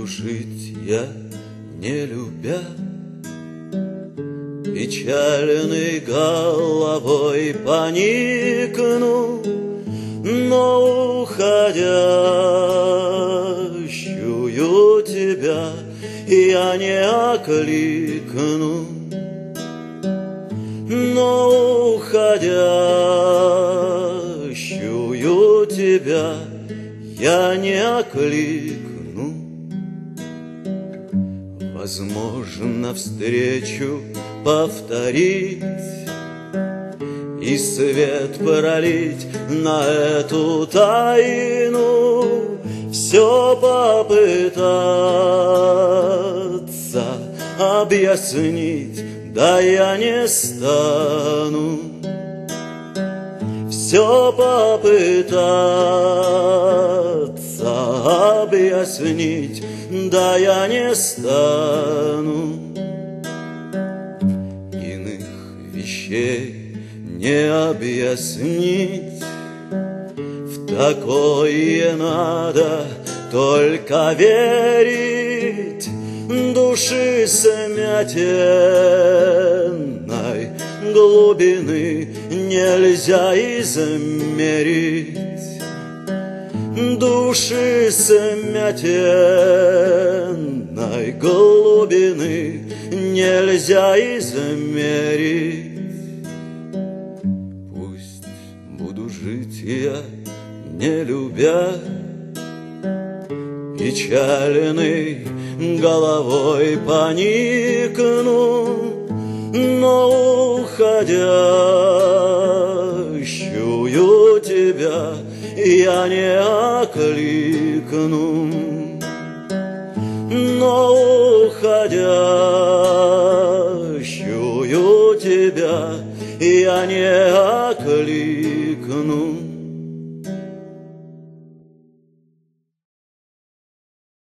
Буду жить я, не любя, печальной головой поникну, но уходящую тебя я не окликну, но уходящую тебя я не окликну. Возможно, встречу повторить и свет пролить на эту тайну, все попытаться объяснить, да я не стану. Все попытаться объяснить, да я не стану. Иных вещей не объяснить, в такое надо только верить. Души смятенной глубины нельзя измерить. Души смятенной глубины нельзя измерить. Пусть буду жить я, не любя, печальной головой поникну, но уходящую тебя я не окликну, но уходящую тебя я не окликну.